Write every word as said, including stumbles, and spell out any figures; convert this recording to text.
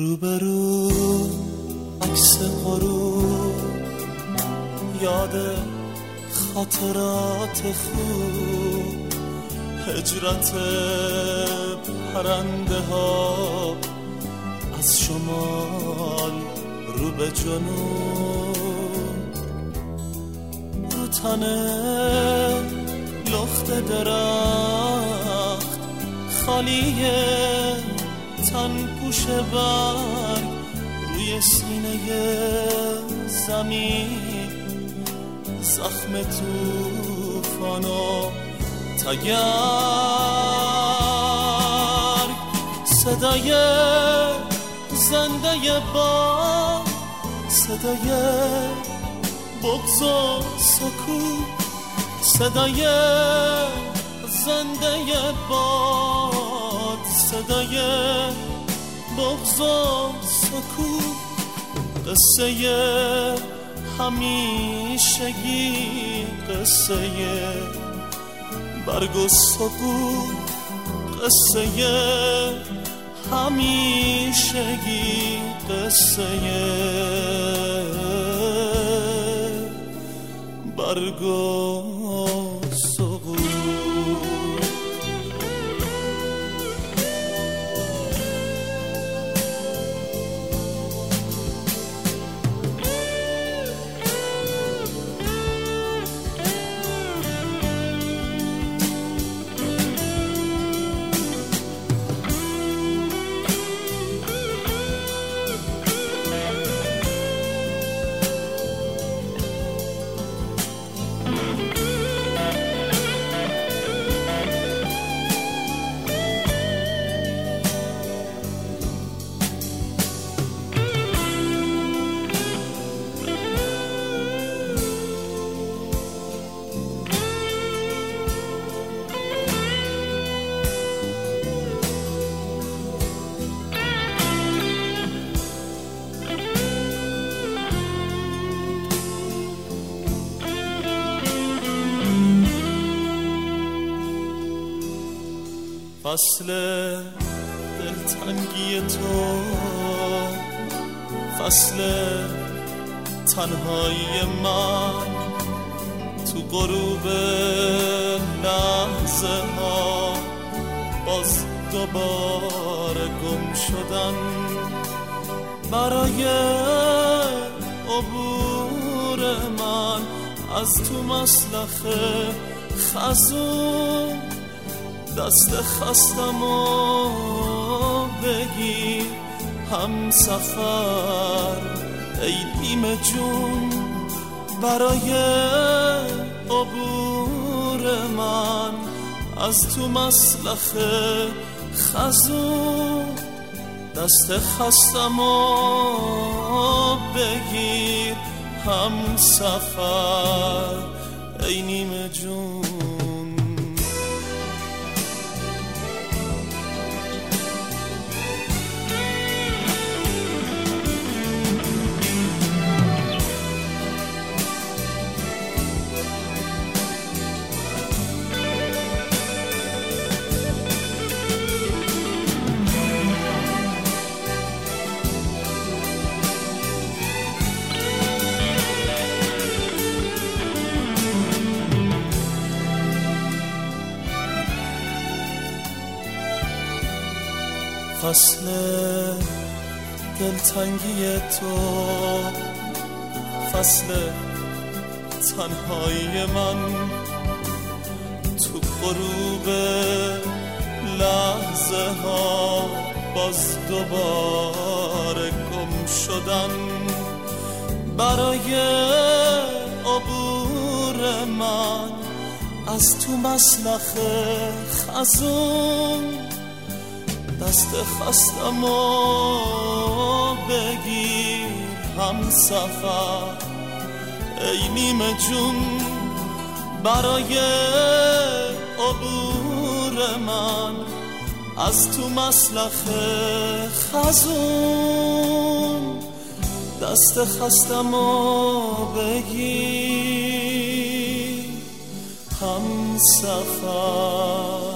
روبرو عکس غروب، یاد خاطرات خوب، هجرت پرنده ها از شمال رو به جنوب، رو تنه لخت درخت خالیه، تن پوش برگ روی سینه زمین، زخم توفان و تگرگ، صدای زنده باد، صدای بغض و سکوت، صدای زنده باد، صدای بغض و سکوت، قصه همیشگی، قصه برگ و سکوت، قصه همیشگی، قصه برگ و سکوت. فصل دلتنگی تو، فصل تنهایی من، تو غروب لحظه ها باز دوباره گم شدن، برای عبور من از تو مسلخ خزون، دست خستم و بگیر هم سفر ای نیمه جون، برای عبور من از تو مسلخ خزون، دست خستم و بگیر هم سفر ای نیمه جون. فصل دلتنگی تو، فصل تنهایی من، تو غروب لحظه ها باز دوباره گم شدن، برای عبور من از تو مسلخ خزون، دست خستم و بگیر هم سفر ای نیمه جون، برای عبور من از تو مسلخ خزون، دست خستم و بگیر هم سفر